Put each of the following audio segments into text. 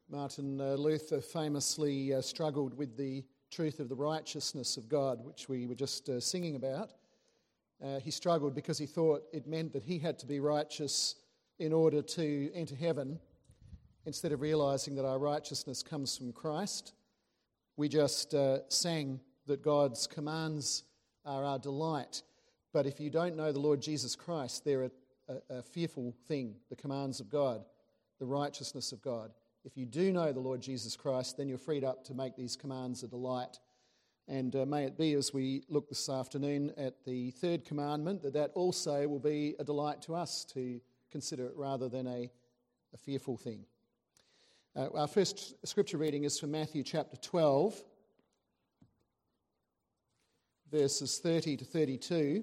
Martin Luther famously struggled with the truth of the righteousness of God, which we were just singing about. He struggled because he thought it meant that he had to be righteous in order to enter heaven, instead of realising that our righteousness comes from Christ. We just sang that God's commands are our delight. But if you don't know the Lord Jesus Christ, they're a fearful thing, the commands of God, the righteousness of God. If you do know the Lord Jesus Christ, then you're freed up to make these commands a delight. And may it be, as we look this afternoon at the third commandment, that also will be a delight to us to consider it rather than a fearful thing. Our first scripture reading is from Matthew chapter 12, verses 30 to 32.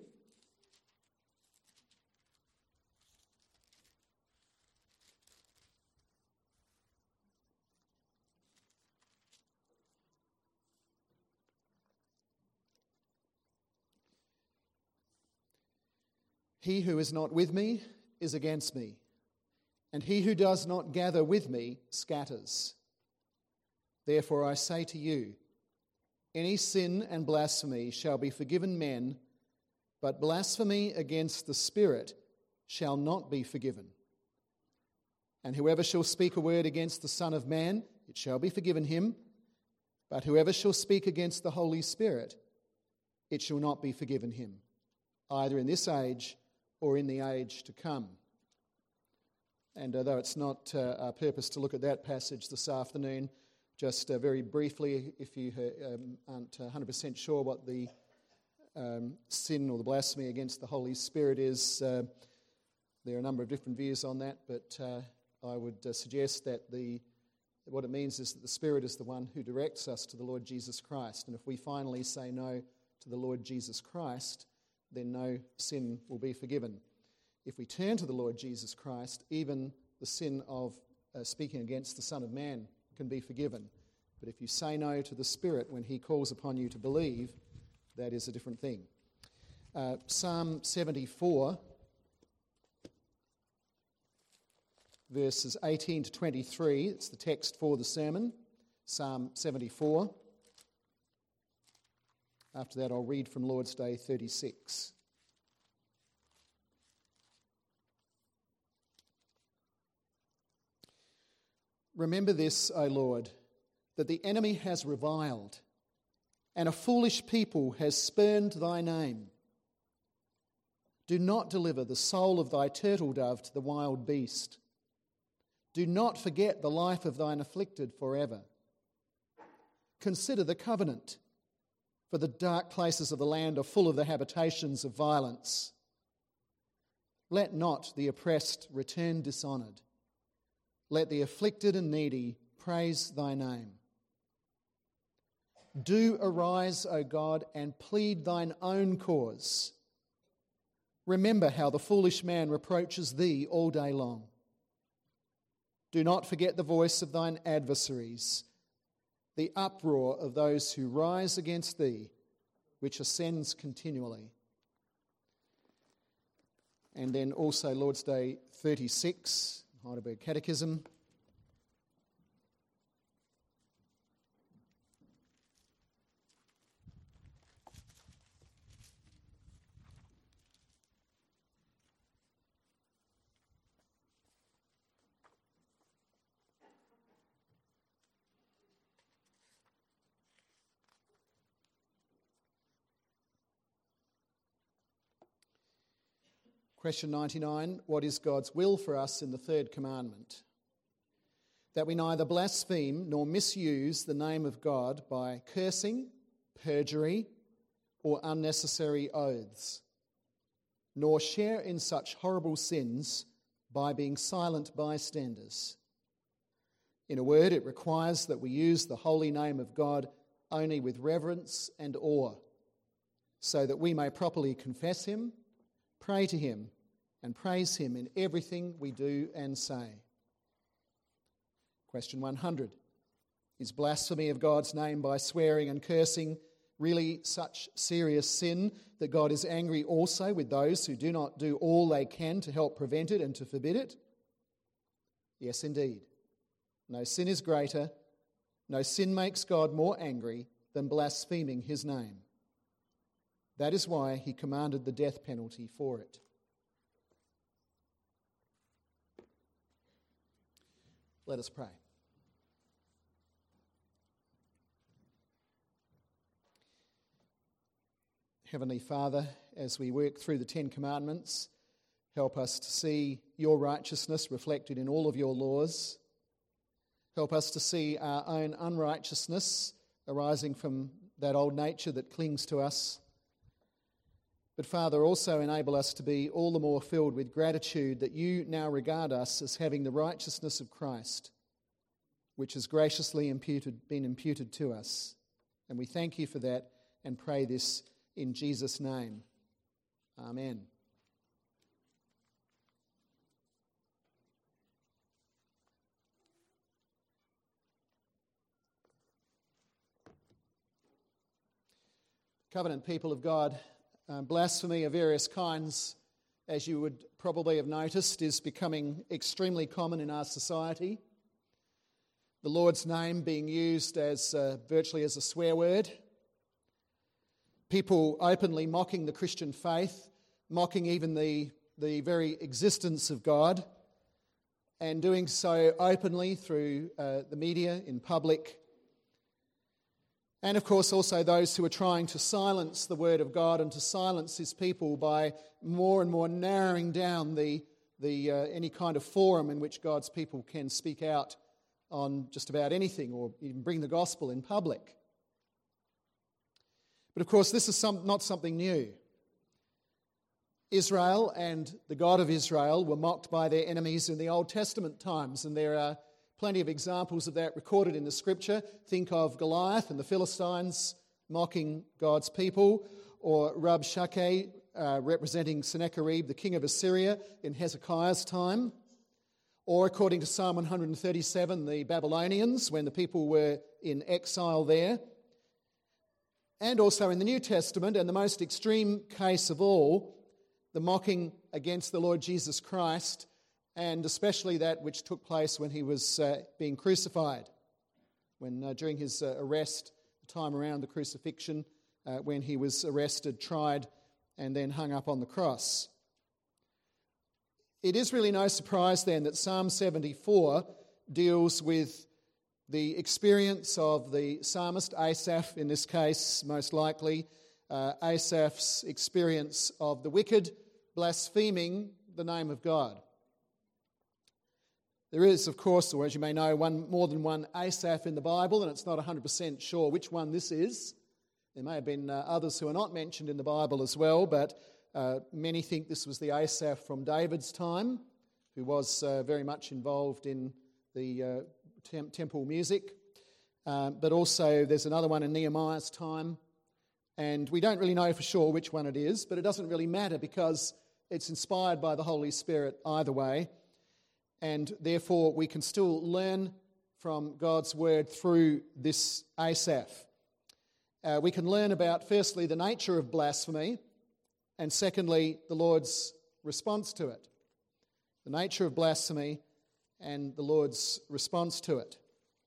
He who is not with me is against me, and he who does not gather with me scatters. Therefore I say to you, any sin and blasphemy shall be forgiven men, but blasphemy against the Spirit shall not be forgiven. And whoever shall speak a word against the Son of Man, it shall be forgiven him, but whoever shall speak against the Holy Spirit, it shall not be forgiven him, either in this age or in the age to come. And though it's not our purpose to look at that passage this afternoon, just very briefly, if you aren't 100% sure what the sin or the blasphemy against the Holy Spirit is, there are a number of different views on that, but I would suggest that what it means is that the Spirit is the one who directs us to the Lord Jesus Christ. And if we finally say no to the Lord Jesus Christ, then no sin will be forgiven. If we turn to the Lord Jesus Christ, even the sin of speaking against the Son of Man can be forgiven. But if you say no to the Spirit when he calls upon you to believe, that is a different thing. Psalm 74, verses 18 to 23, it's the text for the sermon, Psalm 74. After that, I'll read from Lord's Day 36. Remember this, O Lord, that the enemy has reviled, and a foolish people has spurned thy name. Do not deliver the soul of thy turtle dove to the wild beast. Do not forget the life of thine afflicted forever. Consider the covenant, for the dark places of the land are full of the habitations of violence. Let not the oppressed return dishonoured. Let the afflicted and needy praise thy name. Do arise, O God, and plead thine own cause. Remember how the foolish man reproaches thee all day long. Do not forget the voice of thine adversaries, the uproar of those who rise against thee, which ascends continually. And then also Lord's Day 36, Heidelberg Catechism. Question 99, what is God's will for us in the third commandment? That we neither blaspheme nor misuse the name of God by cursing, perjury, or unnecessary oaths, nor share in such horrible sins by being silent bystanders. In a word, it requires that we use the holy name of God only with reverence and awe, so that we may properly confess him, pray to him, and praise him in everything we do and say. Question 100. Is blasphemy of God's name by swearing and cursing really such serious sin that God is angry also with those who do not do all they can to help prevent it and to forbid it? Yes, indeed. No sin is greater, no sin makes God more angry than blaspheming his name. That is why he commanded the death penalty for it. Let us pray. Heavenly Father, as we work through the Ten Commandments, help us to see your righteousness reflected in all of your laws. Help us to see our own unrighteousness arising from that old nature that clings to us. But Father, also enable us to be all the more filled with gratitude that you now regard us as having the righteousness of Christ, which has graciously been imputed to us. And we thank you for that and pray this in Jesus' name. Amen. Covenant people of God, blasphemy of various kinds, as you would probably have noticed, is becoming extremely common in our society. The Lord's name being used as virtually as a swear word. People openly mocking the Christian faith, mocking even the very existence of God, and doing so openly through the media, in public. And of course also those who are trying to silence the word of God and to silence his people by more and more narrowing down any kind of forum in which God's people can speak out on just about anything or even bring the gospel in public. But of course this is not something new. Israel and the God of Israel were mocked by their enemies in the Old Testament times, and there are plenty of examples of that recorded in the Scripture. Think of Goliath and the Philistines mocking God's people, or Rabshakeh representing Sennacherib, the king of Assyria, in Hezekiah's time, or according to Psalm 137, the Babylonians when the people were in exile there. And also in the New Testament, and the most extreme case of all, the mocking against the Lord Jesus Christ, and especially that which took place when he was being crucified, when during his arrest, the time around the crucifixion, when he was arrested, tried, and then hung up on the cross. It is really no surprise then that Psalm 74 deals with the experience of the psalmist, Asaph in this case, most likely, Asaph's experience of the wicked blaspheming the name of God. There is, of course, or as you may know, more than one Asaph in the Bible, and it's not 100% sure which one this is. There may have been others who are not mentioned in the Bible as well, but many think this was the Asaph from David's time, who was very much involved in the temple music. But also there's another one in Nehemiah's time, and we don't really know for sure which one it is, but it doesn't really matter because it's inspired by the Holy Spirit either way. And therefore, we can still learn from God's word through this Asaph. We can learn about, firstly, the nature of blasphemy, and secondly, the Lord's response to it. The nature of blasphemy and the Lord's response to it.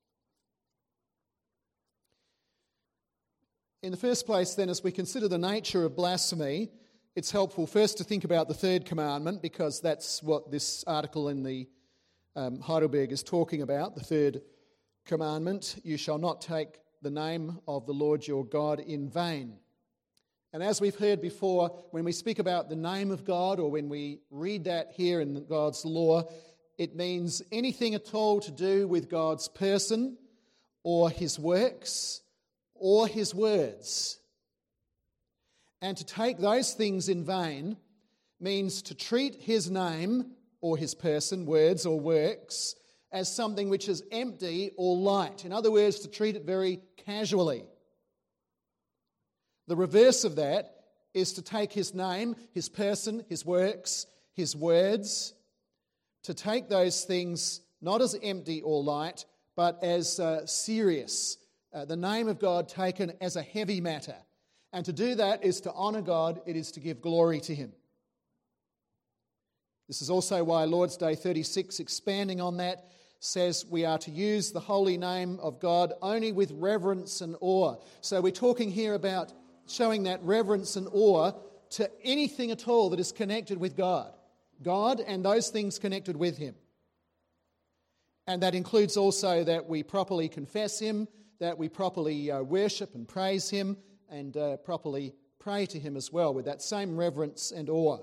In the first place, then, as we consider the nature of blasphemy, it's helpful first to think about the third commandment, because that's what this article in the Heidelberg is talking about, the third commandment: you shall not take the name of the Lord your God in vain. And as we've heard before, when we speak about the name of God, or when we read that here in God's law, it means anything at all to do with God's person or his works or his words. And to take those things in vain means to treat his name or his person, words or works, as something which is empty or light. In other words, to treat it very casually. The reverse of that is to take his name, his person, his works, his words, to take those things not as empty or light, but as serious. The name of God taken as a heavy matter. And to do that is to honour God, it is to give glory to him. This is also why Lord's Day 36, expanding on that, says we are to use the holy name of God only with reverence and awe. So we're talking here about showing that reverence and awe to anything at all that is connected with God and those things connected with him. And that includes also that we properly confess him, that we properly worship and praise him, and properly pray to him as well with that same reverence and awe.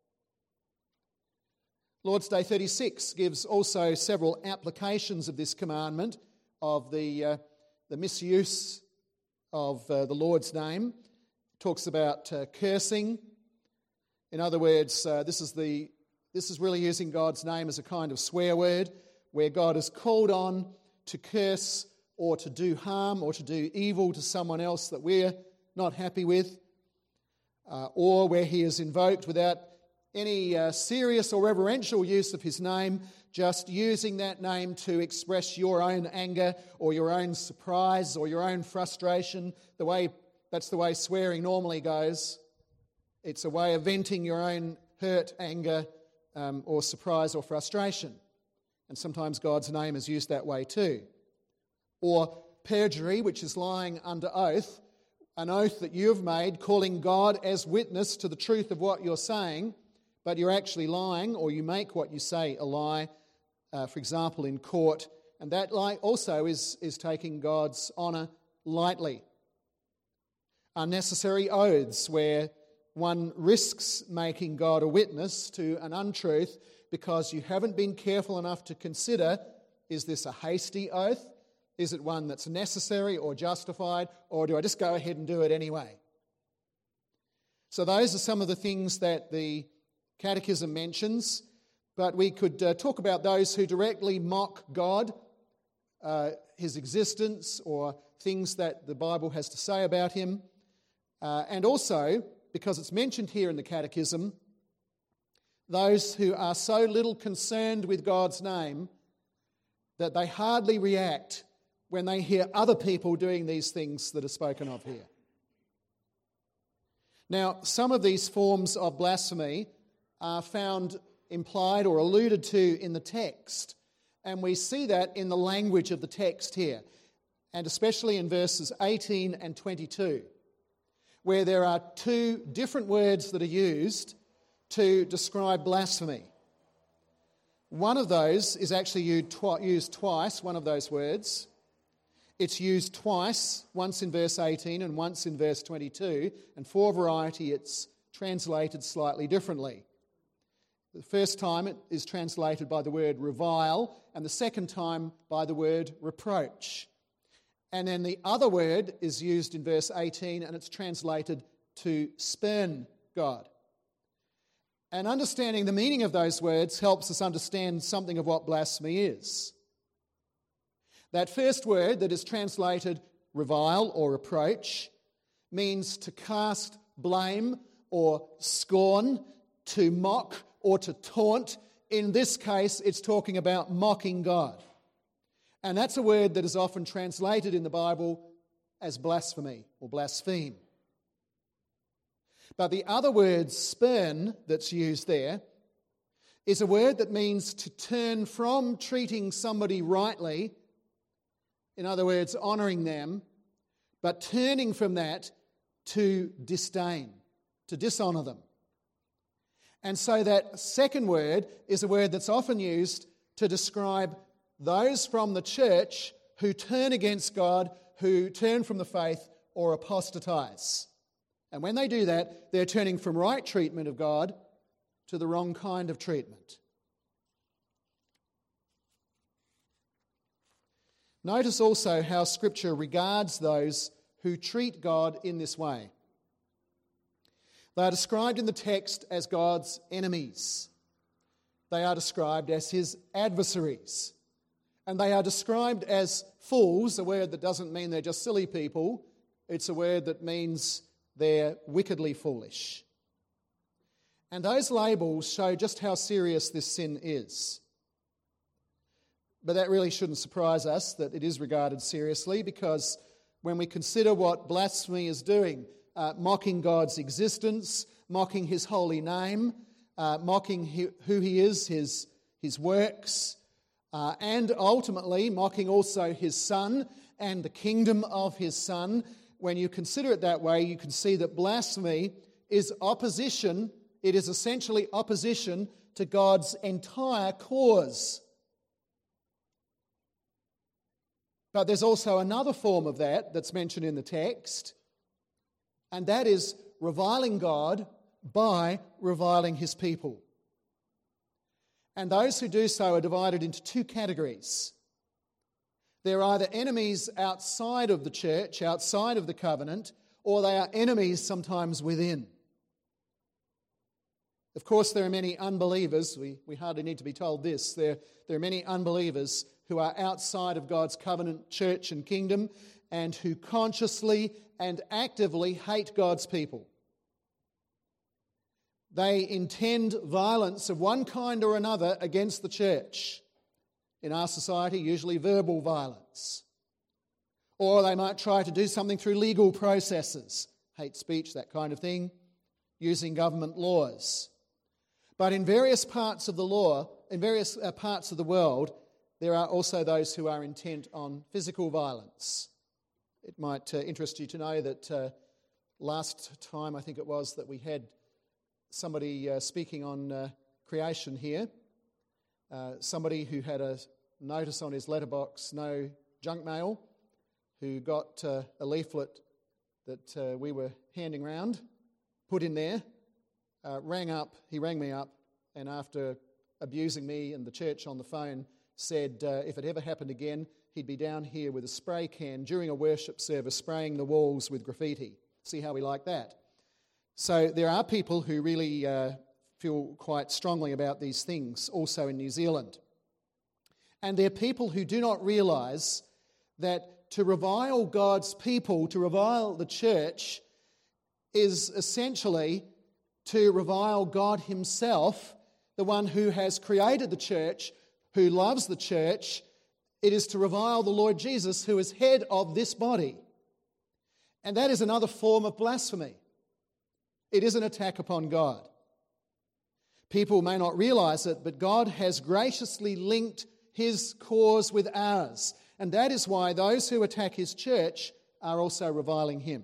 Lord's Day 36 gives also several applications of this commandment of the misuse of the Lord's name. It talks about cursing. In other words, this is really using God's name as a kind of swear word, where God is called on to curse or to do harm or to do evil to someone else that we're not happy with, or where he is invoked without any serious or reverential use of his name, just using that name to express your own anger or your own surprise or your own frustration. That's the way swearing normally goes. It's a way of venting your own hurt, anger, or surprise or frustration. And sometimes God's name is used that way too. Or perjury, which is lying under oath, an oath that you've made, calling God as witness to the truth of what you're saying, but you're actually lying, or you make what you say a lie, for example, in court. And that lie also is taking God's honour lightly. Unnecessary oaths, where one risks making God a witness to an untruth because you haven't been careful enough to consider, is this a hasty oath? Is it one that's necessary or justified, or do I just go ahead and do it anyway? So those are some of the things that the Catechism mentions, but we could talk about those who directly mock God, his existence, or things that the Bible has to say about him. And also, because it's mentioned here in the Catechism, those who are so little concerned with God's name that they hardly react when they hear other people doing these things that are spoken of here. Now, some of these forms of blasphemy are found implied or alluded to in the text, and we see that in the language of the text here, and especially in verses 18 and 22, where there are two different words that are used to describe blasphemy. One of those is actually used twice, one of those words. It's used twice, once in verse 18 and once in verse 22, and for variety it's translated slightly differently. The first time it is translated by the word revile, and the second time by the word reproach. And then the other word is used in verse 18, and it's translated to spurn God. And understanding the meaning of those words helps us understand something of what blasphemy is. That first word that is translated revile or reproach means to cast blame or scorn, to mock or to taunt. In this case, it's talking about mocking God. And that's a word that is often translated in the Bible as blasphemy or blaspheme. But the other word, spurn, that's used there, is a word that means to turn from treating somebody rightly, in other words, honouring them, but turning from that to disdain, to dishonour them. And so that second word is a word that's often used to describe those from the church who turn against God, who turn from the faith or apostatize. And when they do that, they're turning from right treatment of God to the wrong kind of treatment. Notice also how Scripture regards those who treat God in this way. They are described in the text as God's enemies. They are described as his adversaries. And they are described as fools, a word that doesn't mean they're just silly people. It's a word that means they're wickedly foolish. And those labels show just how serious this sin is. But that really shouldn't surprise us that it is regarded seriously, because when we consider what blasphemy is doing, mocking God's existence, mocking his holy name, mocking who he is, his works, and ultimately mocking also his Son and the kingdom of his Son. When you consider it that way, you can see that blasphemy is opposition. It is essentially opposition to God's entire cause. But there's also another form of that that's mentioned in the text, and that is reviling God by reviling his people. And those who do so are divided into two categories. They're either enemies outside of the church, outside of the covenant, or they are enemies sometimes within. Of course, there are many unbelievers. We hardly need to be told this. There are many unbelievers who are outside of God's covenant church and kingdom and who consciously and actively hate God's people. They intend violence of one kind or another against the church. In our society, usually verbal violence. Or they might try to do something through legal processes, hate speech, that kind of thing, using government laws. But in various parts of the law, in various parts of the world, there are also those who are intent on physical violence. It might interest you to know that last time, I think it was, that we had somebody speaking on creation here, somebody who had a notice on his letterbox, no junk mail, who got a leaflet that we were handing round, put in there, he rang me up, and after abusing me and the church on the phone, said if it ever happened again, he'd be down here with a spray can during a worship service, spraying the walls with graffiti. See how we like that? So there are people who really feel quite strongly about these things, also in New Zealand. And there are people who do not realise that to revile God's people, to revile the church, is essentially to revile God himself, the one who has created the church, who loves the church. It is to revile the Lord Jesus, who is head of this body. And that is another form of blasphemy. It is an attack upon God. People may not realise it, but God has graciously linked his cause with ours. And that is why those who attack his church are also reviling him.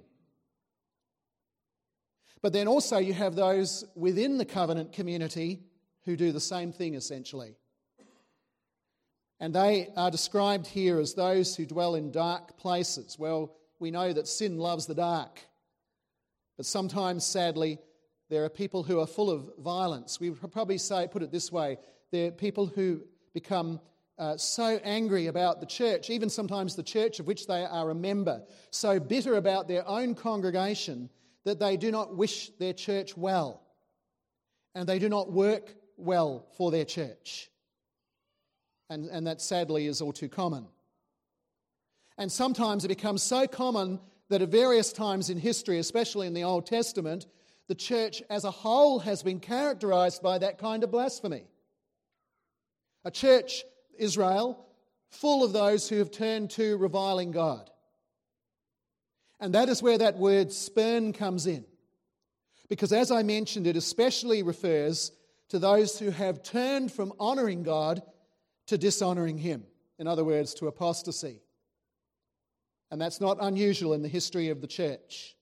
But then also you have those within the covenant community who do the same thing essentially. And they are described here as those who dwell in dark places. Well, we know that sin loves the dark. But sometimes, sadly, there are people who are full of violence. We would probably put it this way, there are people who become so angry about the church, even sometimes the church of which they are a member, so bitter about their own congregation that they do not wish their church well, and they do not work well for their church. And that sadly is all too common. And sometimes it becomes so common that at various times in history, especially in the Old Testament, the church as a whole has been characterized by that kind of blasphemy. A church, Israel, full of those who have turned to reviling God. And that is where that word spurn comes in. Because as I mentioned, it especially refers to those who have turned from honouring God to dishonouring him. In other words, to apostasy. And that's not unusual in the history of the church.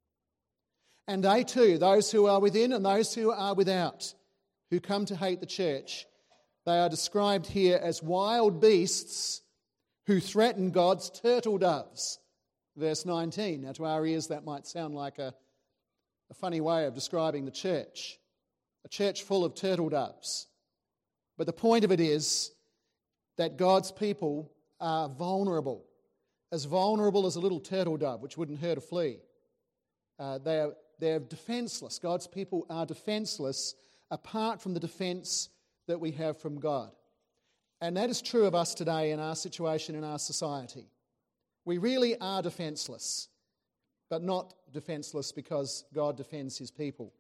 And they too, those who are within and those who are without, who come to hate the church, they are described here as wild beasts who threaten God's turtle doves. Verse 19. Now to our ears that might sound like a funny way of describing the church. A church full of turtle doves. But the point of it is that God's people are vulnerable. As vulnerable as a little turtle dove, which wouldn't hurt a flea. They're defenseless. God's people are defenseless apart from the defense that we have from God. And that is true of us today in our situation, in our society. We really are defenseless, but not defenseless because God defends his people.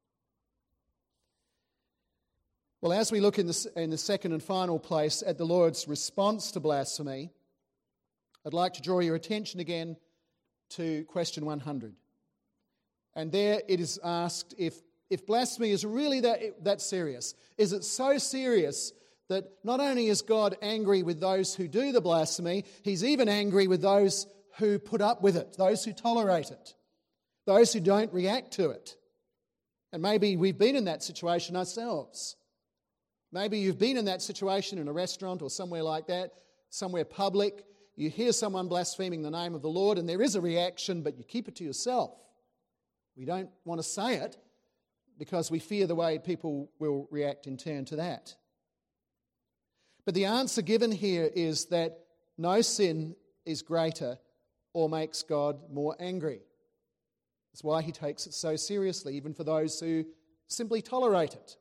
Well, as we look in the second and final place at the Lord's response to blasphemy, I'd like to draw your attention again to question 100. And there it is asked if blasphemy is really that serious. Is it so serious that not only is God angry with those who do the blasphemy, he's even angry with those who put up with it, those who tolerate it, those who don't react to it. And maybe we've been in that situation ourselves. Maybe you've been in that situation in a restaurant or somewhere like that, somewhere public. You hear someone blaspheming the name of the Lord and there is a reaction, but you keep it to yourself. We don't want to say it because we fear the way people will react in turn to that. But the answer given here is that no sin is greater or makes God more angry. That's why he takes it so seriously, even for those who simply tolerate it.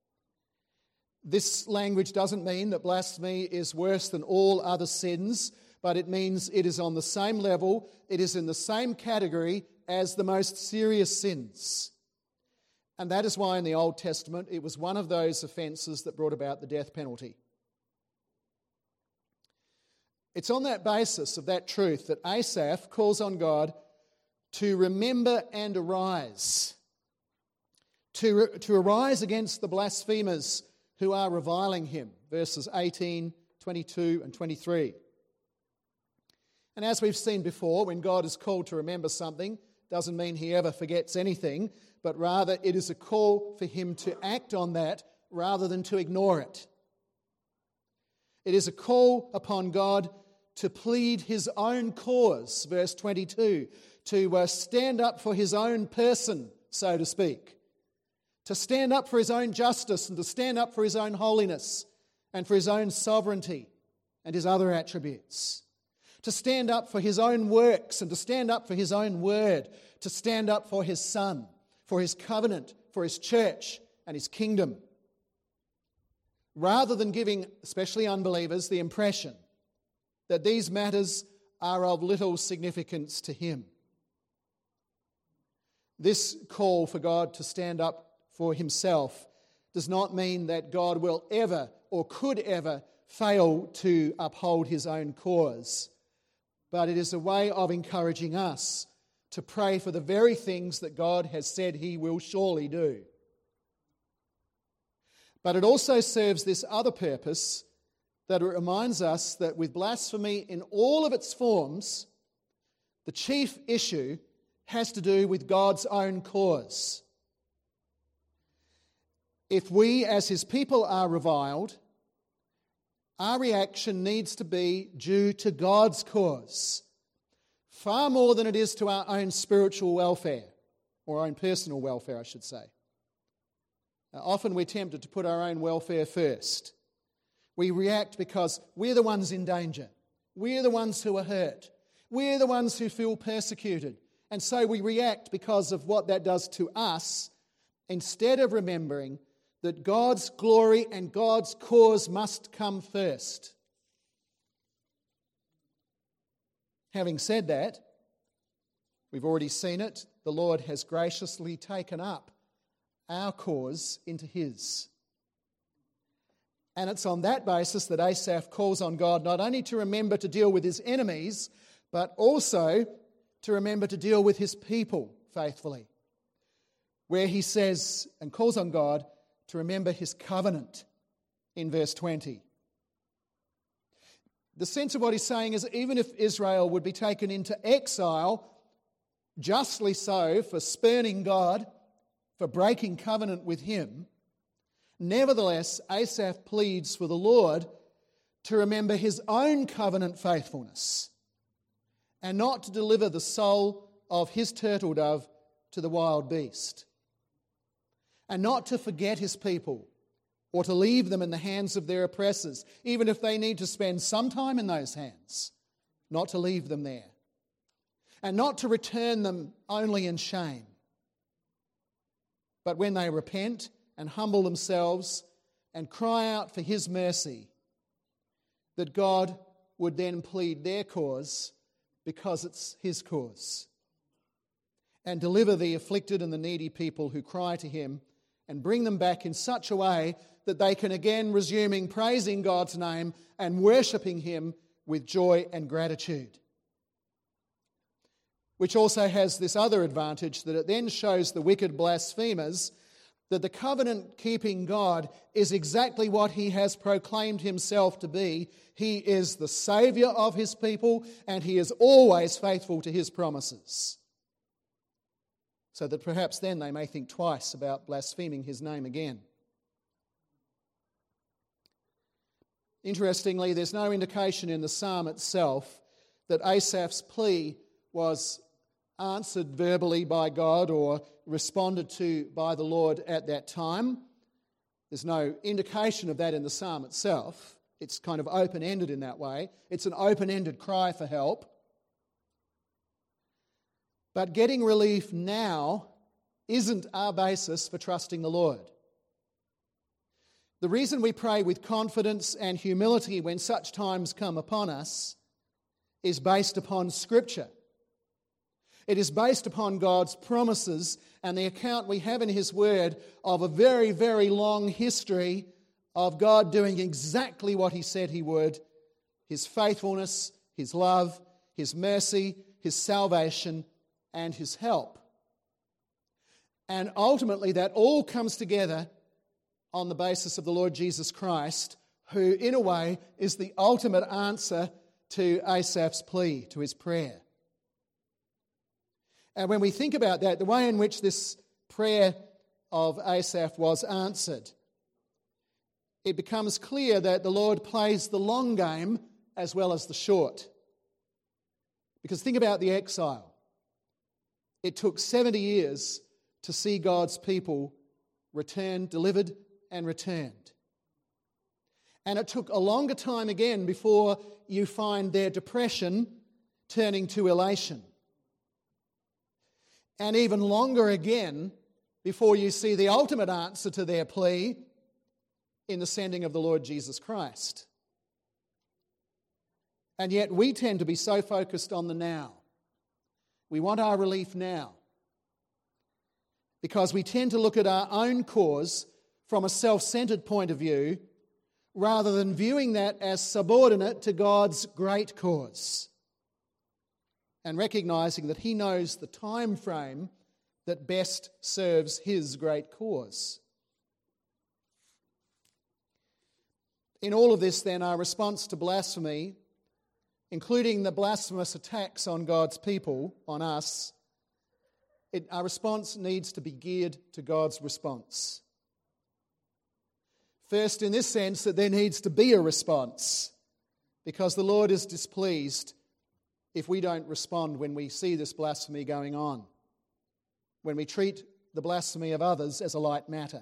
This language doesn't mean that blasphemy is worse than all other sins, but it means it is on the same level, it is in the same category as the most serious sins. And that is why in the Old Testament it was one of those offences that brought about the death penalty. It's on that basis of that truth that Asaph calls on God to remember and arise, to arise against the blasphemers who are reviling him, verses 18, 22 and 23. And as we've seen before, when God is called to remember something, doesn't mean he ever forgets anything, but rather it is a call for him to act on that rather than to ignore it. It is a call upon God to plead his own cause, verse 22, to stand up for his own person, so to speak, to stand up for his own justice and to stand up for his own holiness and for his own sovereignty and his other attributes, to stand up for his own works and to stand up for his own word, to stand up for his Son, for his covenant, for his church and his kingdom, rather than giving, especially unbelievers, the impression that these matters are of little significance to him. This call for God to stand up for himself does not mean that God will ever or could ever fail to uphold his own cause, but it is a way of encouraging us to pray for the very things that God has said he will surely do. But it also serves this other purpose, that it reminds us that with blasphemy in all of its forms, the chief issue has to do with God's own cause. If we as his people are reviled, our reaction needs to be due to God's cause, far more than it is to our own spiritual welfare, or our own personal welfare, I should say. Often we're tempted to put our own welfare first. We react because we're the ones in danger. We're the ones who are hurt. We're the ones who feel persecuted. And so we react because of what that does to us, instead of remembering that God's glory and God's cause must come first. Having said that, we've already seen it, the Lord has graciously taken up our cause into his. And it's on that basis that Asaph calls on God not only to remember to deal with his enemies, but also to remember to deal with his people faithfully, where he says and calls on God to remember his covenant in verse 20. The sense of what he's saying is even if Israel would be taken into exile, justly so, for spurning God, for breaking covenant with him, nevertheless, Asaph pleads for the Lord to remember his own covenant faithfulness and not to deliver the soul of his turtle dove to the wild beast, and not to forget his people or to leave them in the hands of their oppressors, even if they need to spend some time in those hands, not to leave them there, and not to return them only in shame. But when they repent and humble themselves and cry out for his mercy, that God would then plead their cause because it's his cause, and deliver the afflicted and the needy people who cry to him and bring them back in such a way that they can again resuming praising God's name and worshipping him with joy and gratitude. Which also has this other advantage, that it then shows the wicked blasphemers that the covenant-keeping God is exactly what he has proclaimed himself to be. He is the Saviour of his people, and he is always faithful to his promises. So that perhaps then they may think twice about blaspheming his name again. Interestingly, there's no indication in the psalm itself that Asaph's plea was answered verbally by God or responded to by the Lord at that time. There's no indication of that in the psalm itself. It's kind of open-ended in that way. It's an open-ended cry for help. But getting relief now isn't our basis for trusting the Lord. The reason we pray with confidence and humility when such times come upon us is based upon Scripture. It is based upon God's promises and the account we have in his word of a very, very long history of God doing exactly what he said he would. His faithfulness, his love, his mercy, his salvation, and his help. And ultimately that all comes together on the basis of the Lord Jesus Christ, who in a way is the ultimate answer to Asaph's plea, to his prayer. And when we think about that, the way in which this prayer of Asaph was answered, it becomes clear that the Lord plays the long game as well as the short. Because think about the exile. It took 70 years to see God's people returned, delivered and returned. And it took a longer time again before you find their depression turning to elation. And even longer again before you see the ultimate answer to their plea in the sending of the Lord Jesus Christ. And yet we tend to be so focused on the now. We want our relief now. Because we tend to look at our own cause from a self-centered point of view rather than viewing that as subordinate to God's great cause. And recognizing that he knows the time frame that best serves his great cause. In all of this, then, our response to blasphemy, including the blasphemous attacks on God's people, on us, our response needs to be geared to God's response. First, in this sense, that there needs to be a response, because the Lord is displeased if we don't respond when we see this blasphemy going on, when we treat the blasphemy of others as a light matter.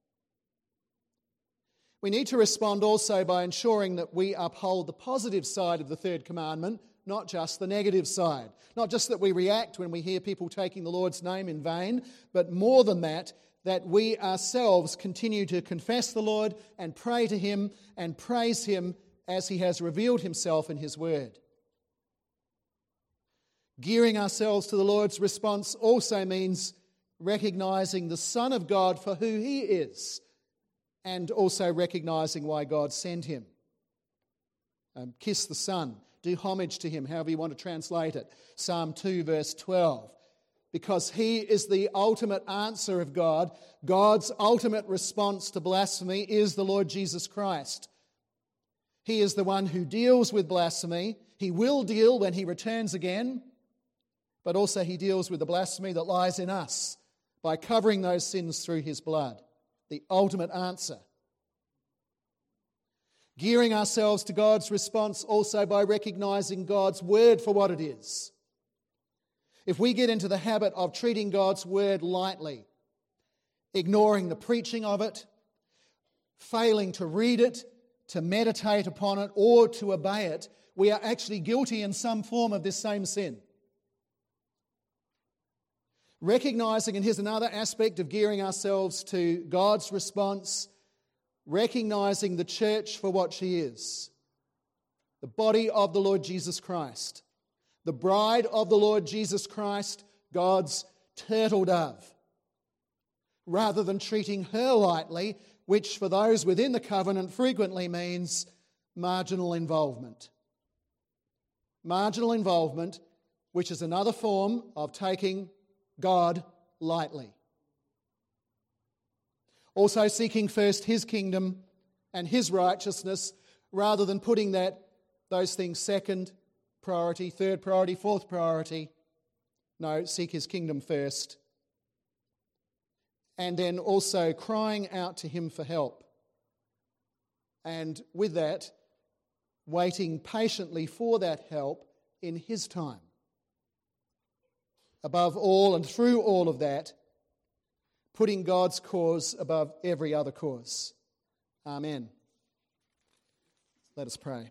We need to respond also by ensuring that we uphold the positive side of the third commandment, not just the negative side. Not just that we react when we hear people taking the Lord's name in vain, but more than that, that we ourselves continue to confess the Lord and pray to him and praise him as he has revealed himself in his word. Gearing ourselves to the Lord's response also means recognizing the Son of God for who he is, and also recognizing why God sent him. Kiss the Son, do homage to him, however you want to translate it. Psalm 2 verse 12. Because he is the ultimate answer of God, God's ultimate response to blasphemy is the Lord Jesus Christ. He is the one who deals with blasphemy. He will deal when he returns again. But also he deals with the blasphemy that lies in us by covering those sins through his blood. The ultimate answer. Gearing ourselves to God's response also by recognizing God's word for what it is. If we get into the habit of treating God's word lightly, ignoring the preaching of it, failing to read it, to meditate upon it, or to obey it, we are actually guilty in some form of this same sin. Recognizing, and here's another aspect of gearing ourselves to God's response, recognizing the church for what she is. The body of the Lord Jesus Christ. The bride of the Lord Jesus Christ, God's turtle dove. Rather than treating her lightly, which for those within the covenant frequently means marginal involvement. Marginal involvement, which is another form of taking God lightly. Also seeking first his kingdom and his righteousness, rather than putting those things second priority, third priority, fourth priority. No, seek his kingdom first. And then also crying out to him for help. And with that, waiting patiently for that help in his time. Above all and through all of that, putting God's cause above every other cause. Amen. Let us pray.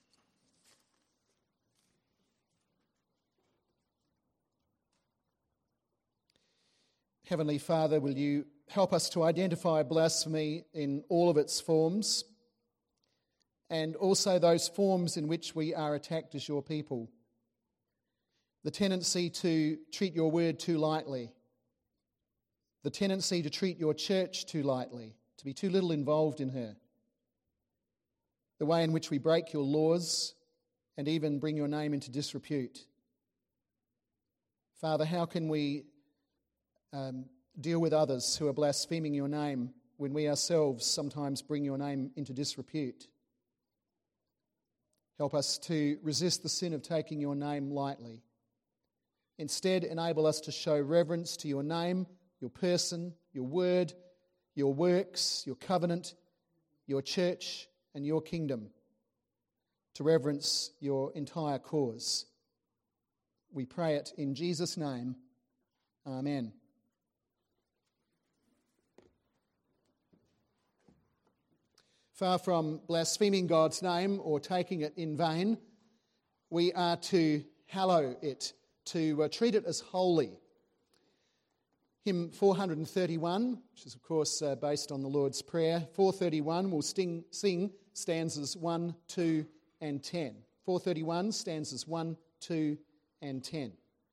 Heavenly Father, will you help us to identify blasphemy in all of its forms, and also those forms in which we are attacked as your people. The tendency to treat your word too lightly, the tendency to treat your church too lightly, to be too little involved in her, the way in which we break your laws and even bring your name into disrepute. Father, how can we deal with others who are blaspheming your name when we ourselves sometimes bring your name into disrepute? Help us to resist the sin of taking your name lightly. Instead, enable us to show reverence to your name, your person, your word, your works, your covenant, your church, and your kingdom, to reverence your entire cause. We pray it in Jesus' name. Amen. Far from blaspheming God's name or taking it in vain, we are to hallow it, to treat it as holy. Hymn 431, which is of course based on the Lord's Prayer, 431 will sing stanzas 1, 2 and 10. 431 stanzas 1, 2 and 10.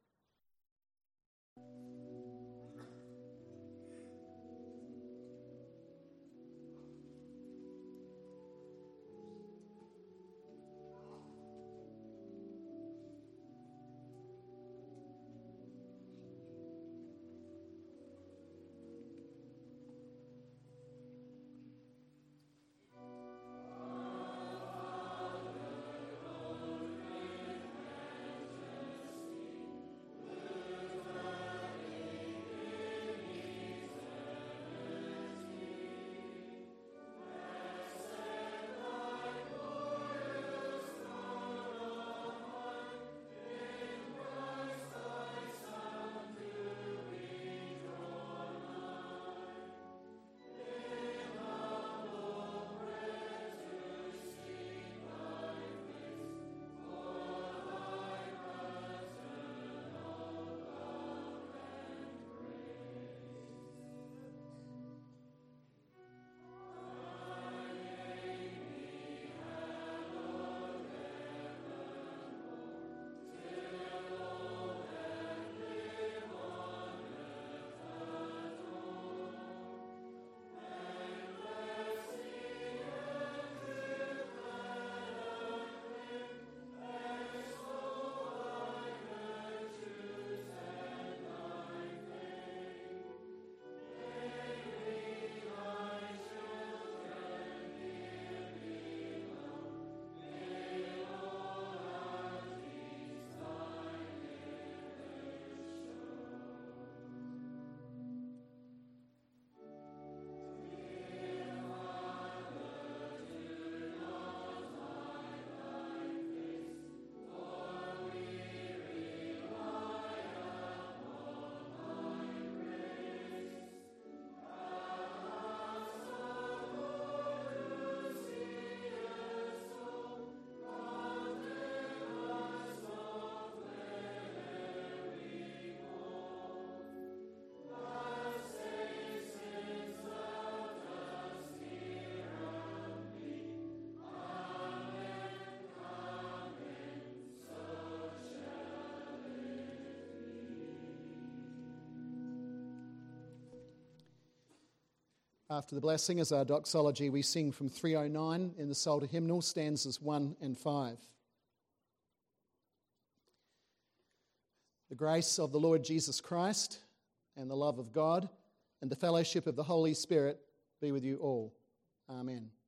After the blessing, as our doxology, we sing from 309 in the Psalter hymnal, stanzas 1 and 5. The grace of the Lord Jesus Christ and the love of God and the fellowship of the Holy Spirit be with you all. Amen.